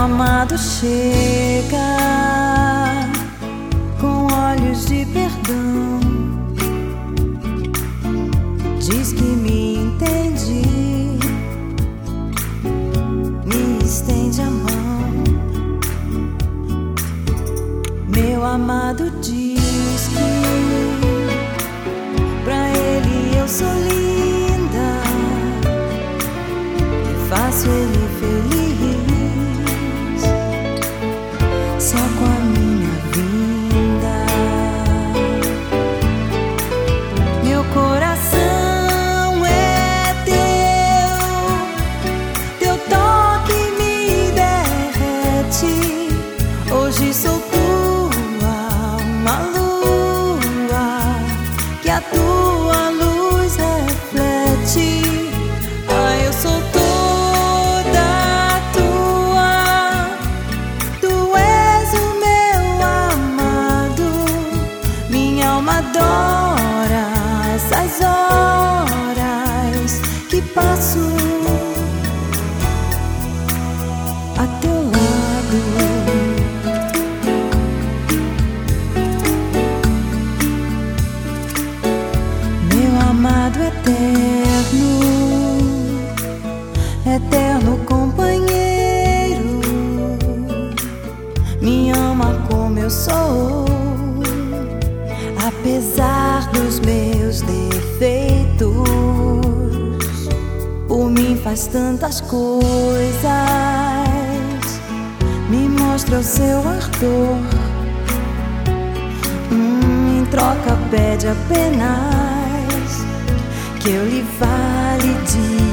amado chega com olhos de perdão, diz que me entende, me estende a mão. Meu amado diz que pra ele eu sou linda, faço ele feliz só com a minha vinda. Meu coração é teu toque me derrete. Hoje sou tua, uma lua que a tua luz reflete. Ah, eu sou adora essas horas que passo a teu lado. Meu amado eterno, eterno companheiro, me ama como eu sou, apesar dos meus defeitos. Por mim faz tantas coisas, me mostra o seu ardor. Em troca pede apenas que eu lhe valide